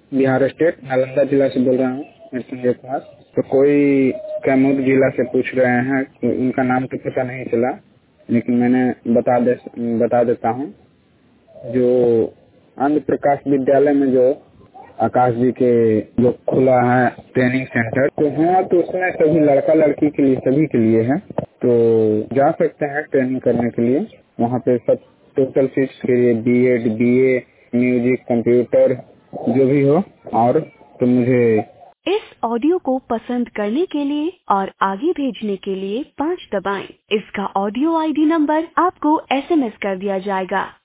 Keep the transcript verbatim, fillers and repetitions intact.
Bihar state Nalanda जिला से बोल रहा हूँ संजय कुमार। तो कोई कैमूर जिला से पूछ रहे हैं, तो उनका नाम तो पता नहीं चला, लेकिन मैंने बता दे बता देता हूँ। जो आंध्र प्रकाश विद्यालय में जो आकाश जी के जो खुला है ट्रेनिंग सेंटर, तो हाँ, तो उसमें सभी लड़का लड़की के लिए सभी के लिए है, तो जा सकते हैं ट्रेनिंग करने के लिए। वहाँ पे सब टोटल फीस के लिए B Ed B A music computer जो भी हो। और तो मुझे इस ऑडियो को पसंद करने के लिए और आगे भेजने के लिए पाँच दबाएं। इसका ऑडियो आईडी नंबर आपको एसएमएस कर दिया जाएगा।